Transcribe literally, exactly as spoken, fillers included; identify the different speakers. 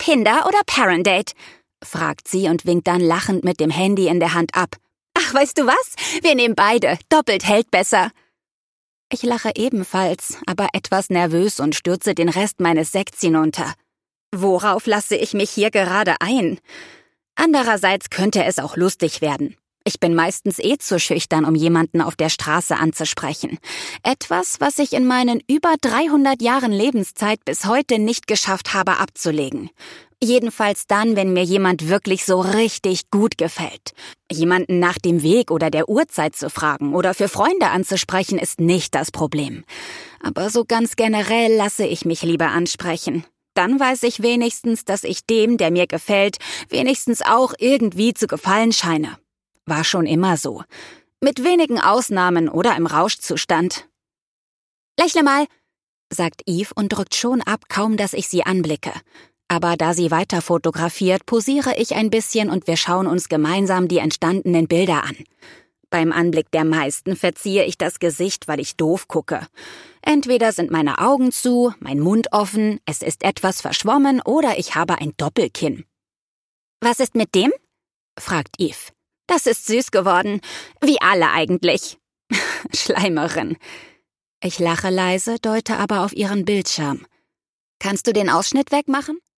Speaker 1: Pinder oder Parent-Date?, fragt sie und winkt dann lachend mit dem Handy in der Hand ab. Ach, weißt du was? Wir nehmen beide. Doppelt hält besser. Ich lache ebenfalls, aber etwas nervös und stürze den Rest meines Sekts hinunter. Worauf lasse ich mich hier gerade ein? Andererseits könnte es auch lustig werden. Ich bin meistens eh zu schüchtern, um jemanden auf der Straße anzusprechen. Etwas, was ich in meinen über dreihundert Jahren Lebenszeit bis heute nicht geschafft habe abzulegen. Jedenfalls dann, wenn mir jemand wirklich so richtig gut gefällt. Jemanden nach dem Weg oder der Uhrzeit zu fragen oder für Freunde anzusprechen, ist nicht das Problem. Aber so ganz generell lasse ich mich lieber ansprechen. Dann weiß ich wenigstens, dass ich dem, der mir gefällt, wenigstens auch irgendwie zu gefallen scheine. War schon immer so. Mit wenigen Ausnahmen oder im Rauschzustand. »Lächle mal«, sagt Eve und drückt schon ab, kaum dass ich sie anblicke. Aber da sie weiter fotografiert, posiere ich ein bisschen und wir schauen uns gemeinsam die entstandenen Bilder an. Beim Anblick der meisten verziehe ich das Gesicht, weil ich doof gucke. Entweder sind meine Augen zu, mein Mund offen, es ist etwas verschwommen oder ich habe ein Doppelkinn. »Was ist mit dem?«, fragt Eve. »Das ist süß geworden. Wie alle eigentlich.« Schleimerin. Ich lache leise, deute aber auf ihren Bildschirm. »Kannst du den Ausschnitt wegmachen?«